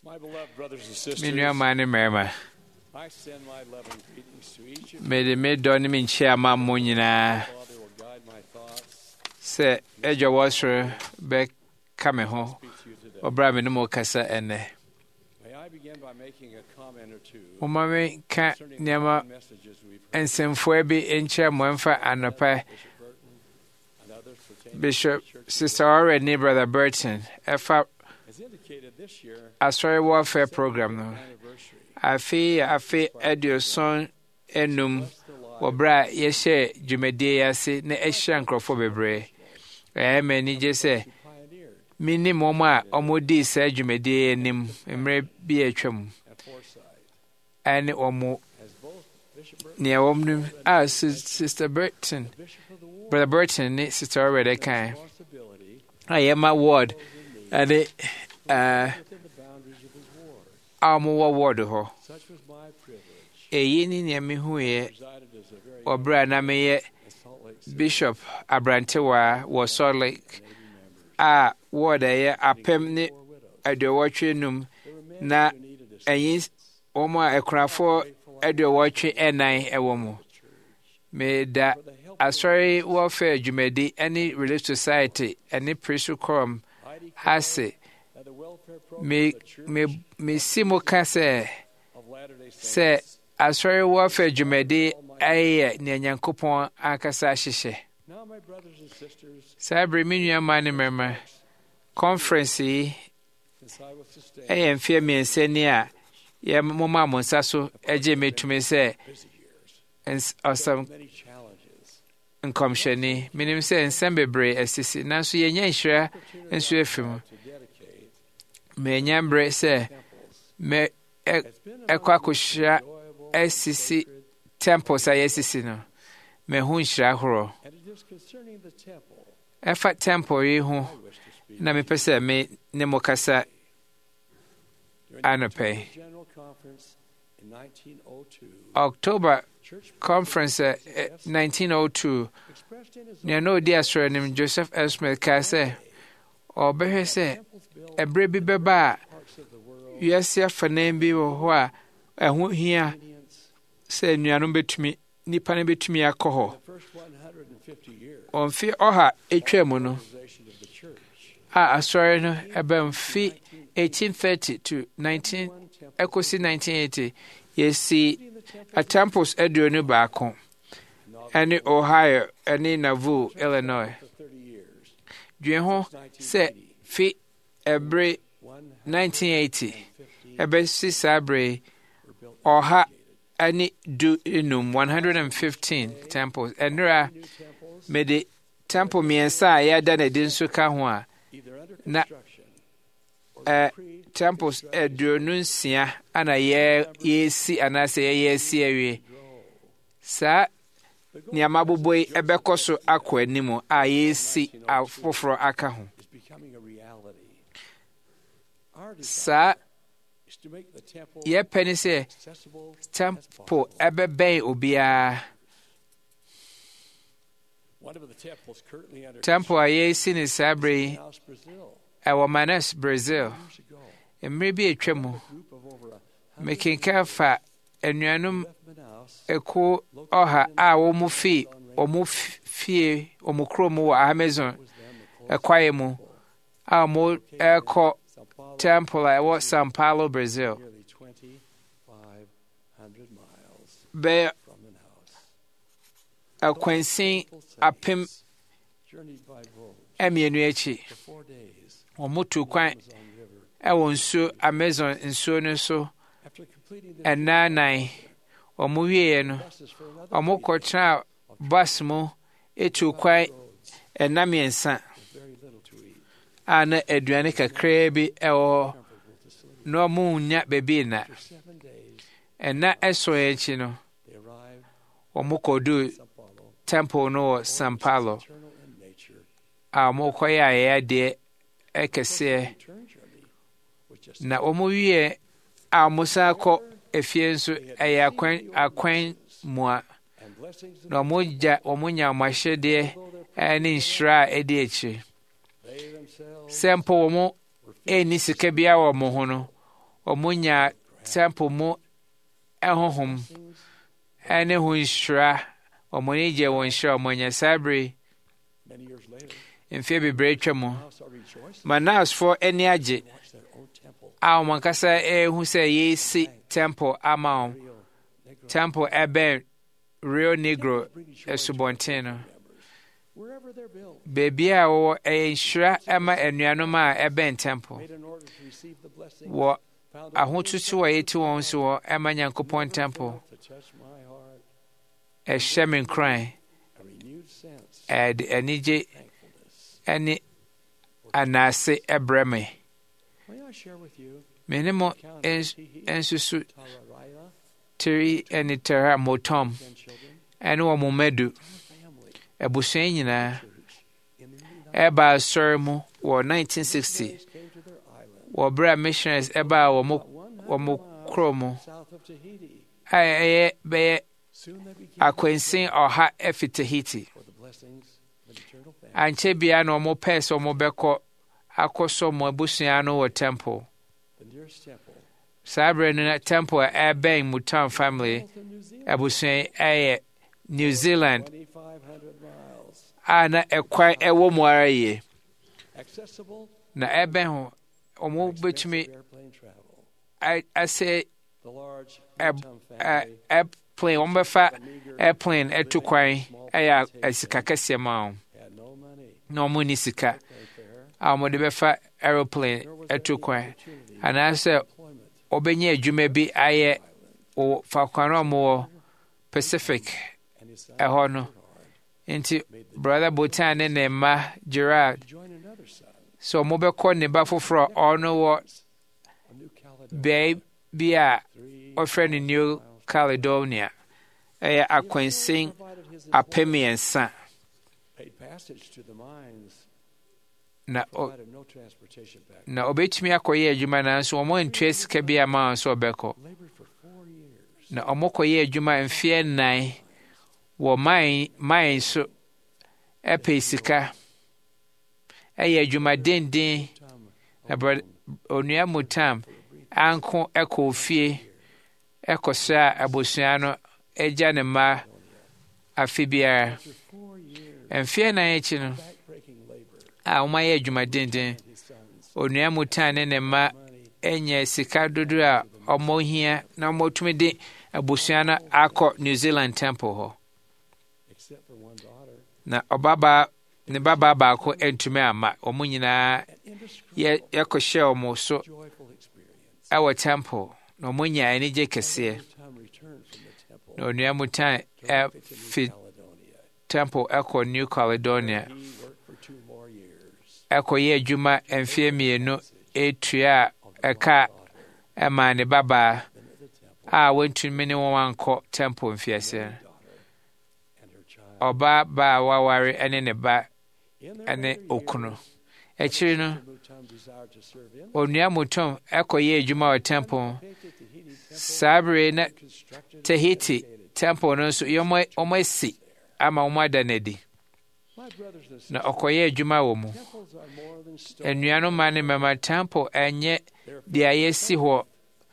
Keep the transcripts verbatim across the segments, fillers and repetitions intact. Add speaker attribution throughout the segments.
Speaker 1: My beloved brothers and sisters,
Speaker 2: Minua mane merma.
Speaker 1: I send my love and greetings to each of you.
Speaker 2: Me de me do ne me nchia ma mo nyina.
Speaker 1: Father will guide my thoughts.
Speaker 2: Se ejo wasre be kame ho.
Speaker 1: Speak to you today.
Speaker 2: Obra me no mo kasa ene.
Speaker 1: May I begin by making a comment or two
Speaker 2: O ma me ka
Speaker 1: concerning
Speaker 2: nyama
Speaker 1: the messages we've heard
Speaker 2: ensemfo bi enchia mo mfa anopa
Speaker 1: from Bishop Burton and others pertaining
Speaker 2: Bishop
Speaker 1: to the church.
Speaker 2: Sister already Brother Burton. Efa
Speaker 1: As indicated this year,
Speaker 2: Asori Warfare program no.
Speaker 1: anniversary.
Speaker 2: Afi afi edio son enum wobra yehye dwumadi ase na ehya nkrofo bebre. Eh me ni je se
Speaker 1: Pioneered
Speaker 2: mini moma omodi sa dwumadi enim emre bi atwam
Speaker 1: and foresight.
Speaker 2: ane omo
Speaker 1: As both Bishop Burton,
Speaker 2: ne omnu ah Sister Burton
Speaker 1: Bishop of the War,
Speaker 2: Brother Burton ne Sister already kan
Speaker 1: responsibility
Speaker 2: ayema ward ade uh
Speaker 1: within the boundaries of his ward.
Speaker 2: amo ward ho
Speaker 1: Such was my privilege.
Speaker 2: eyi ni ne me hu ye
Speaker 1: Presided as a very
Speaker 2: obra na me ye
Speaker 1: in Salt Lake City.
Speaker 2: Bishop Abrantewa was Salt Lake a ward aye apem ne
Speaker 1: Four widows.
Speaker 2: adewotwe num
Speaker 1: There were many
Speaker 2: na
Speaker 1: who needed assistance.
Speaker 2: enyi omo ekrafo adewotwe enan ewo mu me da
Speaker 1: For the help
Speaker 2: asori warfare dwumadi any relief society any priesthood quorum
Speaker 1: mighty
Speaker 2: hase
Speaker 1: and the welfare program
Speaker 2: me
Speaker 1: of the Church
Speaker 2: me me simo kase
Speaker 1: of Latter-day
Speaker 2: se
Speaker 1: Saints.
Speaker 2: asori warfare dwumadi aye ne nyankopon akasa hyehyɛ.
Speaker 1: Now, my brothers and sisters,
Speaker 2: Sabre mi nua ma ne mɛma conference yi
Speaker 1: since I was sustained
Speaker 2: ɛyɛ mfeɛ mmiɛnsa ni a yɛ moma mo nsa so agye metumi sɛ
Speaker 1: busy years,
Speaker 2: ns- ɔsɛm
Speaker 1: many challenges,
Speaker 2: nkɔmhyɛni menim sɛ nsɛm bebree asisi nanso yɛnya nhyira nso afi mu
Speaker 1: to dedicate
Speaker 2: manya mberɛ sɛ
Speaker 1: temples.
Speaker 2: mɛ ɛ-
Speaker 1: It's been
Speaker 2: ɛkɔ akɔhyira
Speaker 1: enjoyable,
Speaker 2: asisi temples a yɛasisi no mahu nhyira ahoroɔ
Speaker 1: and it is concerning the temple
Speaker 2: ɛfa temple yi ho
Speaker 1: I wish to speak.
Speaker 2: na mepɛ sɛ me ne mo kasa
Speaker 1: During the
Speaker 2: anɔpɛ
Speaker 1: October General Conference in nineteen oh two,
Speaker 2: October
Speaker 1: Church
Speaker 2: conference uh, uh, nineteen oh two
Speaker 1: expressed in his
Speaker 2: nea na odi asɔre nim Joseph L. Smith kaa sɛ ɔbɛhwɛ sɛ
Speaker 1: temples built
Speaker 2: ɛberɛ bi bɛba a
Speaker 1: parts of the world,
Speaker 2: wiase afanan bi wɔ hɔ a ɛho hia
Speaker 1: Indians,
Speaker 2: sɛ nnuanom bɛtumi nnipa no bɛtumi akɔ hɔ
Speaker 1: the first one hundred fifty years
Speaker 2: ɔmfe ɔha ɛtwa mu no
Speaker 1: organization of the church.
Speaker 2: a asɔre no ɛbɛ mfe eighteen thirty to nineteen
Speaker 1: One temple,
Speaker 2: ɛkɔsi nineteen eighty yɛsi
Speaker 1: including the temple
Speaker 2: a temples aduonu baako ɛne Ohio ɛne Nauvoo Illinois
Speaker 1: for thirty years.
Speaker 2: dwen ho sɛ fi ɛbere
Speaker 1: one
Speaker 2: nineteen eighty
Speaker 1: fifty
Speaker 2: ɛbɛsi saa bere yi,
Speaker 1: were built.
Speaker 2: ɔha ɛne du enum one hundred fifteen temples ɛnora
Speaker 1: New temples,
Speaker 2: mede temple mmiɛnsa a yɛada no adi nso ka ho a
Speaker 1: either under
Speaker 2: na
Speaker 1: construction or
Speaker 2: ɛ
Speaker 1: decreed
Speaker 2: temples aduonu nsia ana yɛ yɛsi anaasɛ yɛyɛ asi awie
Speaker 1: grow.
Speaker 2: saa
Speaker 1: The goal
Speaker 2: nneɛma bobɔ yi ɛbɛkɔ so akɔ anim a yɛsi afoforɔ aka ho
Speaker 1: is becoming a reality. Our desire
Speaker 2: saa
Speaker 1: is to make the temple
Speaker 2: yɛpɛ ne sɛ
Speaker 1: accessible as
Speaker 2: temple
Speaker 1: possible.
Speaker 2: ɛbɛbɛn obiara
Speaker 1: One of the temples currently under
Speaker 2: temple a yɛsi ne saa bere yi
Speaker 1: House, Brazil,
Speaker 2: ɛwɔ Manaus Brazil
Speaker 1: years ago.
Speaker 2: mmerɛ bi atwa mu
Speaker 1: A group of over a hundred
Speaker 2: mekenka fa anuanom
Speaker 1: left Manaus
Speaker 2: ɛko ɔha a wɔn fi wɔn fie wɔn kurom wɔ Amazon
Speaker 1: was then the
Speaker 2: ɛkwaeɛ mu a wɔn ɛrekɔ
Speaker 1: Sao Paulo,
Speaker 2: temple a ɛwɔ São Paulo Brazil
Speaker 1: nearly twenty-five hundred miles
Speaker 2: bɛyɛ
Speaker 1: from Manaus.
Speaker 2: akwansin apem
Speaker 1: Journeyed by boat
Speaker 2: mmienu akyi
Speaker 1: for four days
Speaker 2: wɔn tu
Speaker 1: on the
Speaker 2: kwan
Speaker 1: Amazon River.
Speaker 2: ɛwɔ nsuo Amazon nsuo no so
Speaker 1: After completing the
Speaker 2: ɛnan nan wɔn wieɛ no
Speaker 1: buses for another
Speaker 2: wɔn kɔtena bus mu etu kwan
Speaker 1: roads
Speaker 2: ɛna mmiɛnsa
Speaker 1: with very little to eat,
Speaker 2: a na aduane kakraa bi ɛwɔ hɔ
Speaker 1: comfortable to sleep.
Speaker 2: na wɔn nnya baabi nna
Speaker 1: For seven days,
Speaker 2: ɛna ɛsɔ akyi no
Speaker 1: they arrived
Speaker 2: wɔn kɔduu
Speaker 1: in Sao Paulo,
Speaker 2: temple no wɔ São Paulo
Speaker 1: eternal in nature.
Speaker 2: a wɔn kɔyɛ ayɛyɛ adeɛ ɛkɛseɛ
Speaker 1: Return journey was just
Speaker 2: na wɔn wie a wɔn san kɔ efie nso ɛyɛ akwan akwan mu a
Speaker 1: and blessings and
Speaker 2: na wɔn gya wɔn nya wɔn ahyɛdeɛ ɛne nhyira a ɛdi akyire
Speaker 1: they themselves
Speaker 2: sɛ mpo wɔn ɛnni sika biara wɔ wɔn ho no Omunya temple mu ehohom ene hu nhyira omoni je won hyira omonya sabre
Speaker 1: Many years later,
Speaker 2: mfie bebre twa mu
Speaker 1: Manas are rejoicing
Speaker 2: manas for eni age
Speaker 1: to watch their own temple.
Speaker 2: a omankasa ehu se yesi temple ama
Speaker 1: Real Negro
Speaker 2: temple ebe Rio Negro esubonteno
Speaker 1: wherever they're built,
Speaker 2: baby a wo enhyira ema enuanom a ebe temple
Speaker 1: made in order to receive the blessing
Speaker 2: wo
Speaker 1: found in
Speaker 2: ahotutu wa yeti won so wo ema nyankopon temple
Speaker 1: to touch my heart,
Speaker 2: e shemin cry
Speaker 1: a renewed sense
Speaker 2: ed enije
Speaker 1: of thankfulness.
Speaker 2: eni anase ebreme
Speaker 1: May I share with you
Speaker 2: menemo ensusu
Speaker 1: Tararaya
Speaker 2: tiri eni tera motom
Speaker 1: and children,
Speaker 2: eni wo momedu
Speaker 1: our family
Speaker 2: ebusuan nyinaa
Speaker 1: in the United
Speaker 2: eba asɔre mu wɔ nineteen sixty
Speaker 1: States came to their island
Speaker 2: wɔ bere a missionaries ɛbaa wɔ mo
Speaker 1: about one
Speaker 2: wɔ mo
Speaker 1: hundred
Speaker 2: kuro mu
Speaker 1: miles south of Tahiti.
Speaker 2: a ɛyɛ bɛyɛ
Speaker 1: Soon they began
Speaker 2: akwansin ɔha ɛfi Tahiti
Speaker 1: for the blessings of an eternal family.
Speaker 2: ankyɛ bia na ɔmo pɛɛ sɛ ɔmo bɛkɔ akɔsɔ mo abusua no wɔ temple
Speaker 1: The nearest temple
Speaker 2: saa bere no na temple a ɛbɛn Mutam family
Speaker 1: built in New Zealand,
Speaker 2: abusua yi ɛyɛ New Zealand
Speaker 1: twenty-five hundred miles,
Speaker 2: a na ɛkwan ɛwɔ mu ara yie
Speaker 1: accessible
Speaker 2: na ɛbɛn ho ɔmo
Speaker 1: by
Speaker 2: bɛtumi
Speaker 1: expensive airplane travel.
Speaker 2: a- asɛ
Speaker 1: The large
Speaker 2: Ab-
Speaker 1: Mutum
Speaker 2: ɛ-
Speaker 1: family,
Speaker 2: airplane wɔn bɛfa
Speaker 1: a meager
Speaker 2: airplane ɛto kwan ɛyɛ a- sika kɛseɛ ma wɔn
Speaker 1: had no money,
Speaker 2: na wɔn ni sika
Speaker 1: airplane fare,
Speaker 2: a wɔde bɛfa aeroplane
Speaker 1: nor was there
Speaker 2: ɛto
Speaker 1: any
Speaker 2: kwan
Speaker 1: opportunity
Speaker 2: anaasɛ
Speaker 1: for employment.
Speaker 2: wɔbɛnya adwuma bi ayɛ wɔ faakwan a wɔwɔ Pacific
Speaker 1: And his son
Speaker 2: ɛhɔ no
Speaker 1: worked hard
Speaker 2: nti brother Botan ne ne mma Gerard
Speaker 1: to join another son,
Speaker 2: sɛ wɔn bɛkɔ ne ba foforɔ a ɔno wɔ
Speaker 1: a New Caledonia,
Speaker 2: beae bi a
Speaker 1: three
Speaker 2: wɔfrɛ no New Caledonia ɛyɛ akwansin
Speaker 1: provided his
Speaker 2: apɛ
Speaker 1: employment,
Speaker 2: mmiɛnsa
Speaker 1: paid passage to the mines,
Speaker 2: na ɔ-
Speaker 1: provided no transportation back.
Speaker 2: na obetumi akɔyɛ adwuma nanso wɔn ntua sika bi ama wɔn sɛ ɔbɛkɔ
Speaker 1: Labored for four years.
Speaker 2: na wɔn kɔyɛ adwuma mfeɛ nnan wɔ mine mine so ɛpɛ sika ɛyɛ adwuma denden
Speaker 1: Mutum
Speaker 2: na brɔ onua Mutam anko ɛkɔ fie ɛkɔsra abusua no agya ne mma afe biara
Speaker 1: After four years,
Speaker 2: mfeɛ nan akyi no
Speaker 1: backbreaking labor,
Speaker 2: a wɔn ayɛ adwuma denden
Speaker 1: his sons
Speaker 2: onua Mutam ne ne mma
Speaker 1: money
Speaker 2: ɛnya sika dodoɔ a ɔmo hia na ɔmotumi de abusua no akɔ New Zealand temple hɔ
Speaker 1: except for one daughter.
Speaker 2: na ɔbabaa ne babaa baako antumi amma ɔmo nyinaa
Speaker 1: An
Speaker 2: yɛ
Speaker 1: indescribable,
Speaker 2: yɛkɔhyɛ ɔmo so
Speaker 1: joyful experience.
Speaker 2: ɛwɔ temple na ɔmo nya anigye kɛseɛ
Speaker 1: Mutum returned from the temple
Speaker 2: na onua Mutam
Speaker 1: to live in
Speaker 2: ɛfi
Speaker 1: Caledonia.
Speaker 2: temple ɛkɔ New Caledonia
Speaker 1: He worked for two more years.
Speaker 2: ɛkɔyɛ adwuma mfeɛ mmienu etua a ɛka ɛmaa ne babaa
Speaker 1: Been at the temple,
Speaker 2: a wɔntumi ne wɔn ankɔ temple mfiase
Speaker 1: daughter and her child.
Speaker 2: ɔbaa baa waware ɛne ne ba
Speaker 1: In their
Speaker 2: ɛne
Speaker 1: later
Speaker 2: okunu
Speaker 1: years,
Speaker 2: akyiri no
Speaker 1: Mutum desired to serve in
Speaker 2: onua Mutam ɛkɔyɛ adwuma wɔ temple
Speaker 1: the Tahiti temple
Speaker 2: saa bere na
Speaker 1: constructed and
Speaker 2: Tahiti
Speaker 1: dedicated.
Speaker 2: temple no nso yɛn wɔn asi ama wɔn ada n'adi
Speaker 1: My brothers and
Speaker 2: na
Speaker 1: sisters,
Speaker 2: ɔkɔyɛ adwuma wɔ mu
Speaker 1: temples are more than stone.
Speaker 2: anuanom ma ne mɛma temple ɛnyɛ
Speaker 1: They're
Speaker 2: deɛ yɛsi hɔ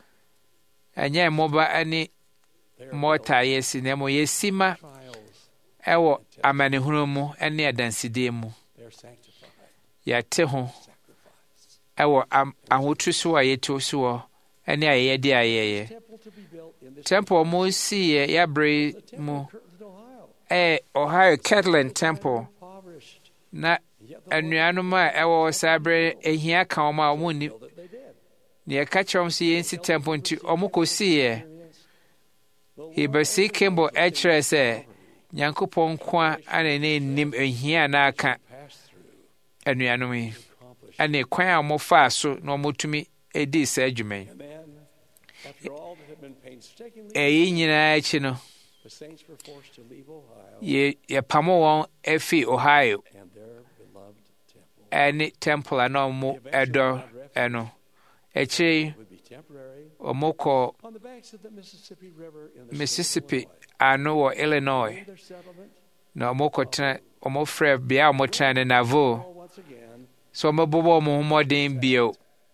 Speaker 2: ɛnyɛ mmoba ne
Speaker 1: they're
Speaker 2: mɔta a yɛsi na mmom yɛsi ma
Speaker 1: trials.
Speaker 2: ɛwɔ amanehunu mu ne adansidie mu
Speaker 1: They're sanctified.
Speaker 2: yɛate ho
Speaker 1: Sacrifice.
Speaker 2: ɛwɔ am- ahoto so a yɛto so wɔ ne a yɛyɛde a yɛyɛ
Speaker 1: Temple to be built in this
Speaker 2: temple a wɔsiiɛ yɛabere
Speaker 1: the temple
Speaker 2: mu
Speaker 1: in Kirtland, Ohio.
Speaker 2: ɛyɛ Ohio Kirtland temple
Speaker 1: Impoverished.
Speaker 2: na
Speaker 1: And yet the Lord
Speaker 2: anuanom a ɛwɔ saa bere ahia ka wɔn a wɔn nni
Speaker 1: built it, they did.
Speaker 2: na yɛka kyerɛ wɔn sɛ yɛnsi temple nti wɔn kɔsiiɛ
Speaker 1: Experience. The Lord
Speaker 2: Hebesi
Speaker 1: opened
Speaker 2: Kimball
Speaker 1: doors that
Speaker 2: ɛkyerɛ sɛ
Speaker 1: they
Speaker 2: Nyankopɔn nko a ana ne nim ahia a n'aka
Speaker 1: passed through
Speaker 2: anuanom yi
Speaker 1: to accomplish.
Speaker 2: ɛne kwan a wɔfaa so na wɔtumi dii saa adwuma yi
Speaker 1: And then, after all that had been painstakingly,
Speaker 2: ɛyi nyinaa akyi no
Speaker 1: the saints were forced to leave Ohio
Speaker 2: yɛ- yɛpamo wɔn afi Ohio
Speaker 1: and their beloved temple.
Speaker 2: ɛne temple a na wɔn ɛdɔ ɛno akyire
Speaker 1: Would be temporary
Speaker 2: wɔn kɔ
Speaker 1: on the banks of the Mississippi River in the state of
Speaker 2: Mississippi
Speaker 1: Illinois.
Speaker 2: ano wɔ Illinois
Speaker 1: Their settlement,
Speaker 2: na wɔn kɔtena wɔn frɛ bea a wɔn tena ne Nauvoo
Speaker 1: all once again,
Speaker 2: so wɔn bobɔ wɔn ho mmɔden bio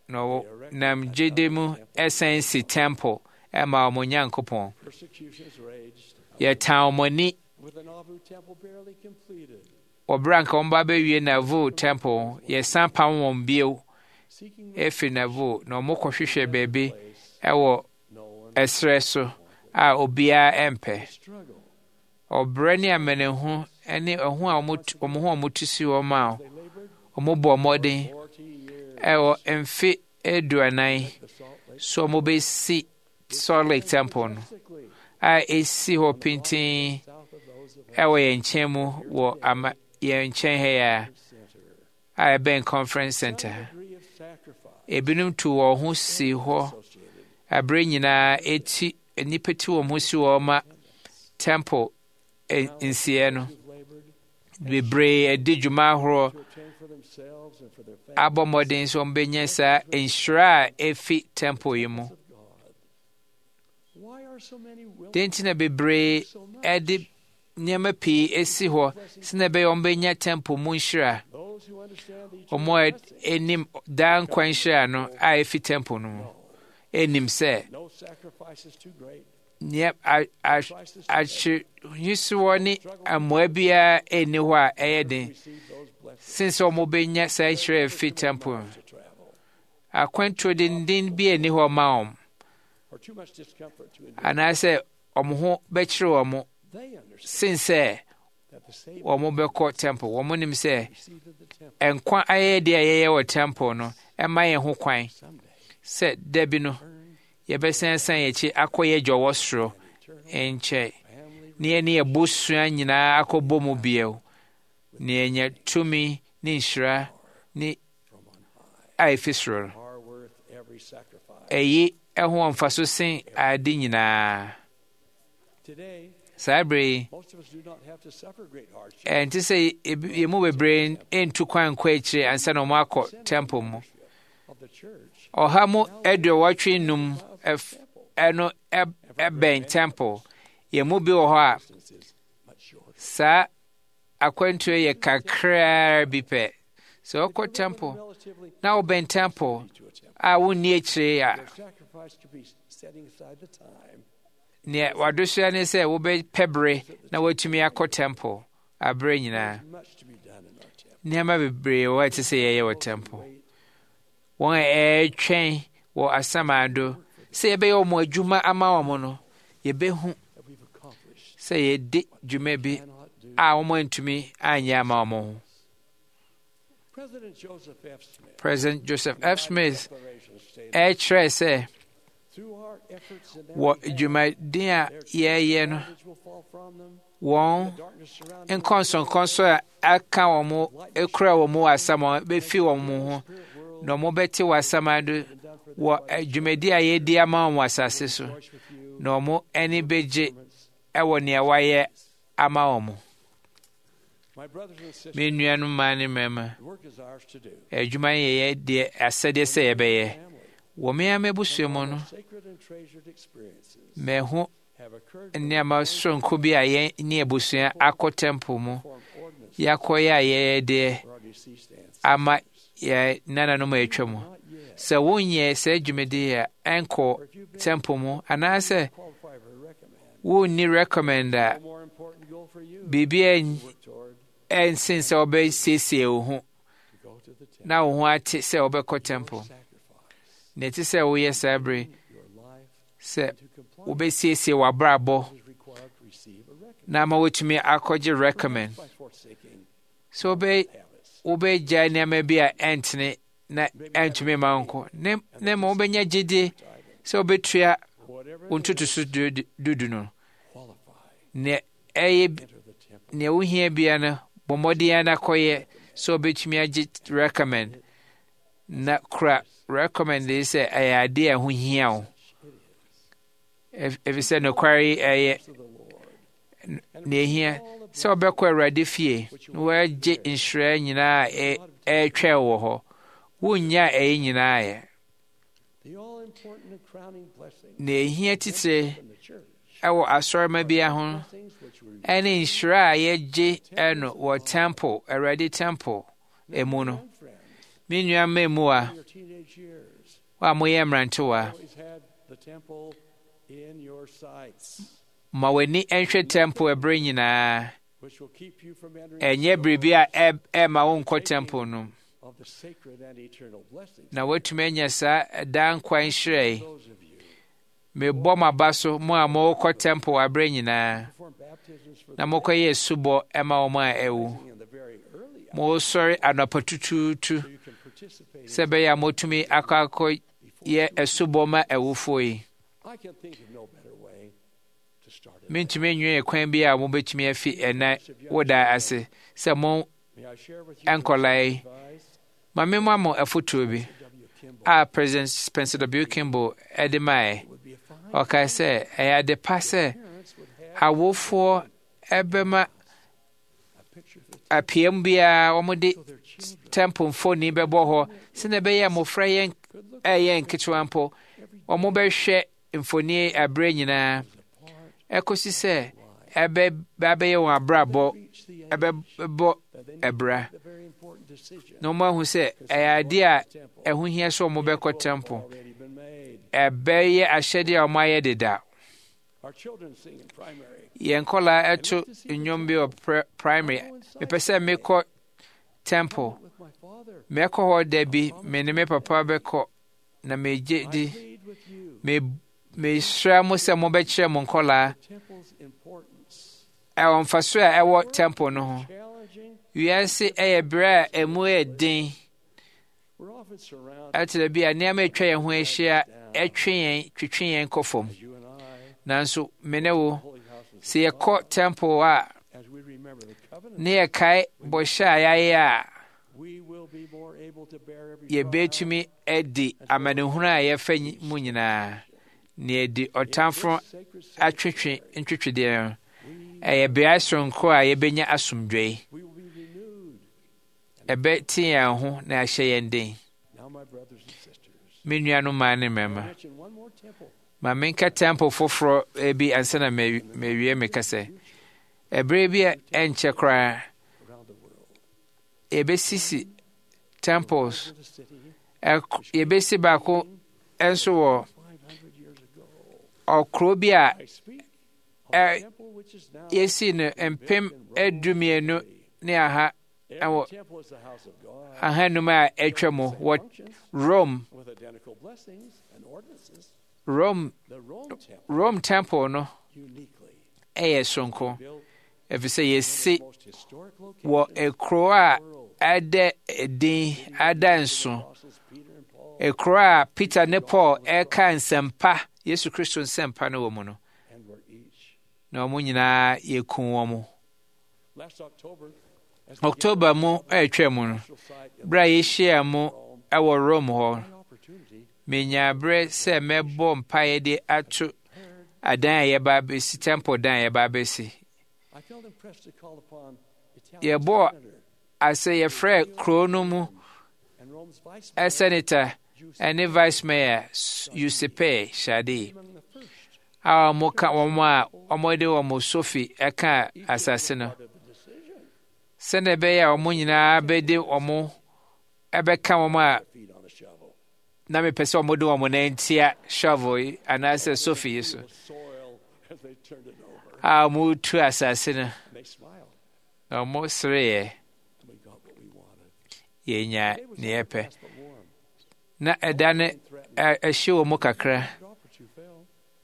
Speaker 2: no nam jedemu essence temple ema omunyankopon
Speaker 1: Persecutions raged,
Speaker 2: ye taumoni
Speaker 1: with the Nauvoo temple barely completed,
Speaker 2: obranka omba be wie Nauvoo temple ye sampam won bio
Speaker 1: seeking
Speaker 2: efi Nauvoo no mokɔhwehwɛ baabi
Speaker 1: place
Speaker 2: ɛwɔ
Speaker 1: no one
Speaker 2: ɛsrɛ so a obia empe
Speaker 1: struggle.
Speaker 2: obrɛ ne amenehu ɛne ɛho a ɔmo ho ɔmo tusi wɔ ma
Speaker 1: They labored
Speaker 2: ɔmo bɔ mmɔden
Speaker 1: forty years
Speaker 2: ɛwɔ mfe aduanan
Speaker 1: the Salt Lake
Speaker 2: so ɔmo bɛsi Salt Lake Temple no
Speaker 1: majestically
Speaker 2: a esi hɔ pintin
Speaker 1: south of those of
Speaker 2: ɛwɔ yɛn nkyɛn mu wɔ ama yɛn nkyɛn ha yi a
Speaker 1: Center.
Speaker 2: a ɛbɛn conference center
Speaker 1: Some degree of sacrifice
Speaker 2: ebinom tu wɔn ho si hɔ
Speaker 1: associated
Speaker 2: abere nyinaa eti nnipa ti wɔn ho si wɔn ma temple ɛ- nsiɛ no
Speaker 1: who've labored
Speaker 2: bebree adi dwuma ahoroɔ
Speaker 1: to obtain for themselves and for their families
Speaker 2: abɔ mmɔden sɛ ɔmbɛnya saa nhyira a efi temple yi mu
Speaker 1: of God. Why are so many willing
Speaker 2: den nti na bebree ɛde nneɛma pii esi hɔ sɛ na ɛbɛyɛ ɔmbɛnya temple mu nhyira
Speaker 1: those who understand the
Speaker 2: ɔmo a anim daa nkwa nhyira no a efi temple no mu enim sɛ
Speaker 1: no sacrifice is too great.
Speaker 2: nea ahyehyesoɔ ne amoa biara ɛnni hɔ a ɛyɛ den
Speaker 1: Receive those blessings
Speaker 2: sen sɛ ɔmo bɛnya saa nhyira a efi temple no
Speaker 1: to travel,
Speaker 2: akwantuo denden bi ɛnni hɔ ma wɔn
Speaker 1: or too much discomfort to endure.
Speaker 2: anaasɛ ɔmo ho bɛkyerɛ wɔn
Speaker 1: They understand
Speaker 2: sen sɛ
Speaker 1: that the Savior
Speaker 2: wɔn bɛkɔ temple wɔn nim sɛ
Speaker 1: received at the temple
Speaker 2: nkwa ayɛ deɛ a yɛyɛ wɔ temple no ɛma yɛn ho kwan
Speaker 1: someday
Speaker 2: sɛ dabi no yɛbɛsansan yɛn akyi akɔ yɛ gya wɔ soro nkyɛn
Speaker 1: family
Speaker 2: ne yɛne yɛbosua nyinaa akɔbɔ mu bio ne yɛnya tumi ne nhyira ne
Speaker 1: from on high
Speaker 2: a ɛfi soro no
Speaker 1: are worth every sacrifice.
Speaker 2: ɛyi ɛho ɔmfa so sen ade nyinaa
Speaker 1: Today,
Speaker 2: saa bere yi
Speaker 1: most of us do not have to suffer great hardship
Speaker 2: ɛnte sɛ ebi- yɛn mu bebree ntu kwan nkɔ akyire ansa na ɔmo akɔ temple mu
Speaker 1: of the church.
Speaker 2: ɔha mu aduɔwɔtwe num ɛf- ɛno ɛb- ɛbɛn temple yɛn mu bi wɔ hɔ a
Speaker 1: Distance is much shorter.
Speaker 2: saa akwantuo yɛ kakraa bi pɛ sɛ ɔkɔ temple
Speaker 1: Relatively
Speaker 2: na wobɛn temple
Speaker 1: to a temple.
Speaker 2: a wonni akyire a
Speaker 1: Their sacrifice could be setting aside the time
Speaker 2: nea wadosoa ne sɛ wobɛpɛ bere na woatumi akɔ temple aberɛ nyinaa
Speaker 1: much to be done in our temple.
Speaker 2: nneɛma bebree wɔ hɔ a ɛte sɛ yɛyɛ wɔ temple wɔn a ɛretwɛn wɔ asamado sɛ yɛbɛyɛ wɔn adwuma ama wɔn no yɛbɛhu
Speaker 1: That we've accomplished
Speaker 2: sɛ yɛdi dwuma bi
Speaker 1: cannot do.
Speaker 2: a wɔn antumi anyɛ ama wɔn ho.
Speaker 1: President Joseph F. Smith
Speaker 2: President Joseph F. Smith
Speaker 1: declaration stated,
Speaker 2: ɛrekyerɛ sɛ
Speaker 1: through our efforts in
Speaker 2: wɔ
Speaker 1: every
Speaker 2: dwumadin a yɛreyɛ no
Speaker 1: bondage will fall from them,
Speaker 2: wɔn
Speaker 1: darkness surrounding them,
Speaker 2: nkɔnsɔnkɔnsɔ a aka wɔn mo ekura wɔn mo wɔ asam a bɛfi wɔn mo ho
Speaker 1: spirit world
Speaker 2: na wɔn bɛte wɔ asam ado
Speaker 1: done for
Speaker 2: wɔ dwumadi a yɛdi ama wɔn wɔ asase so
Speaker 1: voice with you.
Speaker 2: na wɔn ani bɛgye ɛwɔ nea wɔayɛ ama wɔn.
Speaker 1: My brothers and sisters,
Speaker 2: Me nuanom mmaa ne mmarima
Speaker 1: the work is ours to do.
Speaker 2: adwuma yɛ yɛ deɛ asɛdeɛ sɛ yɛbɛyɛ
Speaker 1: Family,
Speaker 2: wɔ me ara m'abusua mu no
Speaker 1: sacred and treasured experiences
Speaker 2: mɛho
Speaker 1: have occurred
Speaker 2: nneɛma soronko bi a yɛn ne abusua akɔ temple mu
Speaker 1: form ordinance
Speaker 2: yɛakɔyɛ a yɛyɛ deɛ
Speaker 1: for our deceased ancestors.
Speaker 2: ama yɛ nananom a atwa mu
Speaker 1: Not yet.
Speaker 2: sɛ wonyɛ saa dwumadi a ɛnkɔ temple mu anaasɛ
Speaker 1: Qualify for a recommend.
Speaker 2: wonni recommend a
Speaker 1: A more important goal for you
Speaker 2: biribiara
Speaker 1: work toward
Speaker 2: ɛnsen sɛ wobɛsiesie wo ho
Speaker 1: to go to the temple.
Speaker 2: na wo ho ate sɛ wobɛkɔ temple
Speaker 1: Sacrifice
Speaker 2: na ɛte sɛ woyɛ saa bere
Speaker 1: your life
Speaker 2: sɛ
Speaker 1: to comply
Speaker 2: wobɛsiesie w'abrabɔ
Speaker 1: is required to receive a recommend.
Speaker 2: na ama wotumi akɔgye recommend
Speaker 1: By forsaking
Speaker 2: sɛ wobɛ
Speaker 1: habits.
Speaker 2: wobɛgyae nneɛma bi a ɛntene na ɛntumi ma wo nkɔ na na ma wobɛnya gyidie sɛ wobɛtua
Speaker 1: Whatever
Speaker 2: wo
Speaker 1: the
Speaker 2: ntotoso du- dudu no
Speaker 1: qualify,
Speaker 2: nea ɛyɛ
Speaker 1: enter the temple.
Speaker 2: nea wohia bia no bɔ mmɔden ara na kɔyɛ sɛ wobɛtumi agye recommend na kora recommend yi sɛ ɛyɛ adeɛ a ɛho hia wo Ɛf- ɛfiri sɛ nokware yi ɛyɛ
Speaker 1: To the Lord.
Speaker 2: nea ɛhia sɛ wobɛkɔ Awurade fie na woagye nhyira nyinaa a ɛ- ɛretwɛn wɔ hɔ wonnya ɛyɛ nyinaa yɛ
Speaker 1: The all-important and crowning blessing
Speaker 2: nea ɛhia titire
Speaker 1: in the church.
Speaker 2: ɛwɔ asɔrema bi ho
Speaker 1: Things which were
Speaker 2: ɛne nhyira a yɛgye ɛno wɔ temple Awurade temple emu no
Speaker 1: friends.
Speaker 2: Me nua memu a
Speaker 1: your teenage years,
Speaker 2: wa moyɛ mmerantewa
Speaker 1: always had the temple in your sights,
Speaker 2: ma w'ani nhwɛ temple ɛberɛ nyinaa
Speaker 1: which will keep you from entering
Speaker 2: ɛnyɛ biribi a ɛ- ɛma wo nkɔ temple no
Speaker 1: of the sacred and eternal blessings.
Speaker 2: na woatumi anya saa ɛda nkwa nhyerɛe.
Speaker 1: Those of you
Speaker 2: Mebɔ m'aba so mo a mowokɔ temple aberɛ nyinaa
Speaker 1: perform baptisms for
Speaker 2: na mokɔyɛ asubɔ ɛma wo ma a ɛwu.
Speaker 1: the in the very early hours,
Speaker 2: Mowosɔre anɔpa tutuutu
Speaker 1: so you can participate.
Speaker 2: sɛ ɛbɛyɛ a motumi akɔ akɔyɛ asubɔ ma awufoɔ yi.
Speaker 1: I can think of no better way to start it.
Speaker 2: Mentumi nnwene kwan bi a mobɛtumi afi ɛnɛ woda ase sɛ mo
Speaker 1: May I share with you
Speaker 2: ɛnkɔla yi.
Speaker 1: advice
Speaker 2: Ma mema mo afotuo bi
Speaker 1: W. Kimball
Speaker 2: a President Spencer W. Kimball ɛde mae.
Speaker 1: would be a fine
Speaker 2: Ɔkae sɛ ɛyɛ ade pa sɛ
Speaker 1: parents would have
Speaker 2: awofoɔ ɛbɛma
Speaker 1: a picture of the
Speaker 2: apiam biara wɔmde
Speaker 1: so their children
Speaker 2: temple mfoni bɛbɔ hɔ sɛnɛ ɛbɛyɛ mmɔfra yɛn
Speaker 1: could look
Speaker 2: ɛyɛ nketewa mpo wɔn bɛhwɛ mfoni aberɛ nyinaa
Speaker 1: apart,
Speaker 2: ɛkɔsi sɛ ɛbɛ bɛbɛyɛ wɔn abrabɔ
Speaker 1: reach the end
Speaker 2: ɛbɛbɔ
Speaker 1: that they need
Speaker 2: ɛbra
Speaker 1: the very important decision
Speaker 2: na wɔn ahu sɛ ɛyɛ ade a ɛho hia sɛ wɔn bɛkɔ temple
Speaker 1: already been made.
Speaker 2: ɛbɛyɛ ahyɛdeɛ a wɔn ayɛ deda.
Speaker 1: Our children sing in primary.
Speaker 2: Yɛn nkɔlaa ɛto nnwom bi wɔ pri- primary mepɛ sɛ mekɔ temple
Speaker 1: With my father,
Speaker 2: mɛkɔ hɔ da bi me ne me papa bɛkɔ na megye
Speaker 1: I
Speaker 2: di
Speaker 1: plead with you.
Speaker 2: me mesrɛ mo sɛ mobɛkyerɛ mo nkɔlaa
Speaker 1: Temple's importance.
Speaker 2: ɛwɔ mfaso a ɛwɔ temple no ho.
Speaker 1: Challenging.
Speaker 2: Wiase ɛyɛ berɛ a ɛmu yɛ den
Speaker 1: We're often surrounded,
Speaker 2: ɛtena bi a nneɛma atwa yɛn ho ahyia ɛtwe yɛn twitwe yɛn kɔ fam.
Speaker 1: you and I,
Speaker 2: Nanso me ne wo
Speaker 1: holy houses,
Speaker 2: sɛ yɛkɔ temple a
Speaker 1: as we remember the covenant,
Speaker 2: ne yɛkae bɔhyɛ a yɛayɛ a
Speaker 1: we will be more able to bear every trial.
Speaker 2: yɛbɛtumi adi amanehunu a yɛfa nyi- mu nyinaa na yɛdi ɔtamfo
Speaker 1: Sacred sacrament,
Speaker 2: atwetwe ntwetwedeɛ no ɛyɛ beae soronko a yɛbɛnya asomdwoe
Speaker 1: we will be renewed.
Speaker 2: ɛbɛte yɛn ho na ahyɛ yɛn den.
Speaker 1: Now, my brothers and sisters,
Speaker 2: Me nuanom maa ne
Speaker 1: I
Speaker 2: mmarima
Speaker 1: mention one more temple.
Speaker 2: ma menka temple foforɔ eh, bi ansa na mawi- mawie meka sɛ ɛberɛ bi a ɛnkyɛ koraa
Speaker 1: Around the world,
Speaker 2: yɛbɛsisi temples
Speaker 1: in the city,
Speaker 2: ɛk- yɛbɛsi baako nso wɔ
Speaker 1: five hundred years ago.
Speaker 2: ɔkuro bi a
Speaker 1: I speak of
Speaker 2: Eh,
Speaker 1: the temple which is now
Speaker 2: yɛsii no mpem adumienu ne aha
Speaker 1: every
Speaker 2: ɛwɔ
Speaker 1: temple is the house of God,
Speaker 2: ahanum a atwa mu wɔ
Speaker 1: functions
Speaker 2: Rome.
Speaker 1: with identical blessings and ordinances.
Speaker 2: Rome
Speaker 1: The Rome temple
Speaker 2: Rome temple no
Speaker 1: uniquely
Speaker 2: ɛyɛ sonko
Speaker 1: built
Speaker 2: ɛfiri sɛ
Speaker 1: in
Speaker 2: yɛsi
Speaker 1: the most historic
Speaker 2: wɔ
Speaker 1: location
Speaker 2: ekuro a
Speaker 1: in the world.
Speaker 2: ɛdɛ edin ada nso
Speaker 1: Apostles Peter and Paul
Speaker 2: ekuro a Peter ne Paul ɛka nsɛmpa Yesu Kristo nsɛmpa no wɔ mu no
Speaker 1: and were each.
Speaker 2: na wɔn nyinaa yɛku wɔn mu.
Speaker 1: Last October, as we
Speaker 2: October mu ɛretwa mu no
Speaker 1: gathered site in
Speaker 2: bere a yɛhyia mu ɛwɔ Rome hɔ
Speaker 1: my opportunity,
Speaker 2: menya berɛ sɛ mɛbɔ mpaeɛ de ato adan a yɛba abɛsi temple dan a yɛba abɛsi.
Speaker 1: I felt impressed to call upon Italian
Speaker 2: Yɛbɔ
Speaker 1: senator
Speaker 2: ase yɛfrɛ kuro no mu
Speaker 1: and Rome's vice mayor
Speaker 2: ɛsɛnita ɛne vice mayor Giuseppe Shadi
Speaker 1: among the first
Speaker 2: a wɔn ka wɔn a wɔde wɔn sofi ɛka asase no
Speaker 1: part of the decision.
Speaker 2: sɛnɛ ɛbɛyɛ a wɔn nyinaa bɛde wɔn ɛbɛka wɔn a
Speaker 1: Feet on a shovel,
Speaker 2: na mepɛ sɛ wɔde wɔn nan tia shovel yi anaasɛ sofi yi so
Speaker 1: with soil as they turned it over.
Speaker 2: a wɔretu asase no
Speaker 1: And they smiled,
Speaker 2: na wɔn sereɛ
Speaker 1: and we got what we wanted.
Speaker 2: yɛnya
Speaker 1: It was
Speaker 2: nea yɛpɛ
Speaker 1: fast but warm.
Speaker 2: na ɛda no ɛ- ɛhye wɔn mu kakra
Speaker 1: A drop or two fell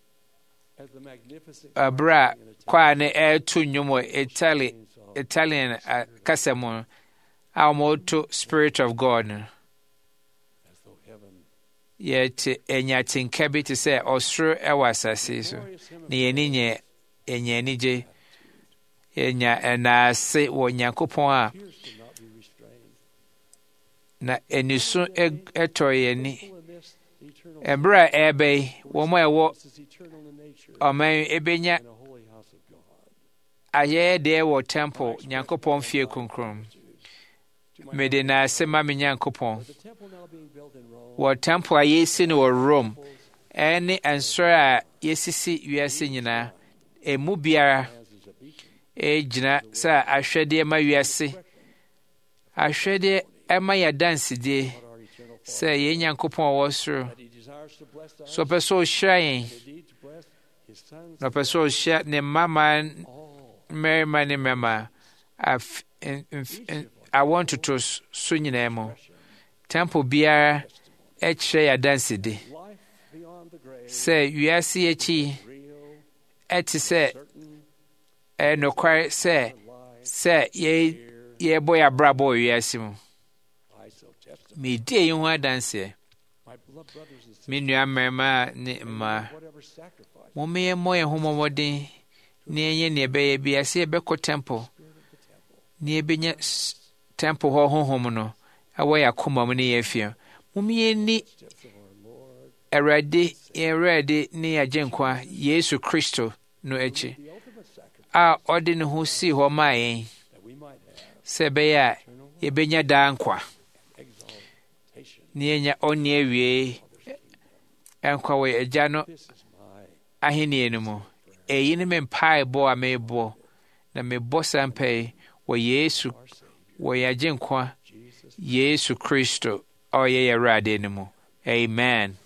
Speaker 1: as the magnificent
Speaker 2: abere a
Speaker 1: in a
Speaker 2: kwaa ne ɛreto nnwom wɔ Italy Italian uh, kasa mu no, a wɔreto Spirit of God no.
Speaker 1: as though heaven
Speaker 2: Yɛte ɛnya tenka bi te sɛ ɔsoro ɛwɔ asase yi so
Speaker 1: glorious hymn of
Speaker 2: na yɛni nyɛ ɛnya anigye yɛnya ɛnaase wɔ Nyankopɔn a
Speaker 1: tears could not be restrained.
Speaker 2: na aniso ɛ- ɛtɔ yɛn ani.
Speaker 1: People in this eternal
Speaker 2: Ɛberɛ a ɛreba yi wɔn a ɛwɔ
Speaker 1: this is eternal in nature
Speaker 2: ɔman yi ɛbɛnya
Speaker 1: and a holy house of God.
Speaker 2: ayɛyɛ deɛ wɔ temple Nyankopɔn fie kronkron. Mede naase ma me Nyankopɔn
Speaker 1: The temple now being built in Rome
Speaker 2: wɔ temple a yɛsi no wɔ Rome ɛne nsɔre a yɛsisi wiase nyinaa emu biara
Speaker 1: stands as a beacon
Speaker 2: ɛgyina sɛ ahwɛdeɛ ma wiase ahwɛdeɛ ɛma yɛ adansedie
Speaker 1: what our eternal Father,
Speaker 2: sɛ yɛn Nyankopɔn a ɔwɔ soro
Speaker 1: that He desires to bless us,
Speaker 2: sɛ ɔpɛ sɛ ɔhyira yɛn
Speaker 1: indeed to bless His sons,
Speaker 2: na ɔpɛ sɛ ɔhyira ne mmama
Speaker 1: all.
Speaker 2: mmarima ne mmarima af- n- nf- n- awɔ ntoto so nyinaa mu. Temple biara ɛkyerɛ yɛ adansedi
Speaker 1: Life beyond the grave,
Speaker 2: sɛ wiase akyi
Speaker 1: real,
Speaker 2: ɛte sɛ
Speaker 1: certain,
Speaker 2: ɛyɛ nokware sɛ
Speaker 1: life,
Speaker 2: sɛ yɛ- yɛbɔ yɛ abrabɔ wɔ wiase mu.
Speaker 1: I so testify.
Speaker 2: Medie yi ho adanseɛ.
Speaker 1: My beloved brothers and sisters,
Speaker 2: Me nua mmarima ne mmaa,
Speaker 1: whatever sacrifice,
Speaker 2: momma yɛmmɔ yɛn ho mmɔmmɔden na yɛnyɛ nea ɛbɛyɛ bi sɛ yɛbɛkɔ temple na yɛbɛnya s- temple hɔ honhom no ɛwɔ yɛn akoma mu ne yɛn afia. Momma yɛnni
Speaker 1: steps of our Lord,
Speaker 2: Awurade yɛn Awurade ne yɛn Agyenkwa Yesu Kristo no akyi
Speaker 1: the ultimate sacrifice
Speaker 2: a ɔde ne ho sii hɔ maa yɛn
Speaker 1: that we might have
Speaker 2: sɛ ɛbɛyɛ a yɛbɛnya daa nkwa
Speaker 1: exaltation.
Speaker 2: na yɛnya ɔnne awie ɛnkwa wɔ Agya no
Speaker 1: This is my
Speaker 2: ahenni no mu. Eyi ne me mpaebɔ a merebɔ na mebɔ saa mpae wɔ Yesu
Speaker 1: our Savior,
Speaker 2: wɔ yɛn Agyenkwa
Speaker 1: Jesus.
Speaker 2: Yesu Kristo a ɔyɛ yɛn Awurade no mu. Amen.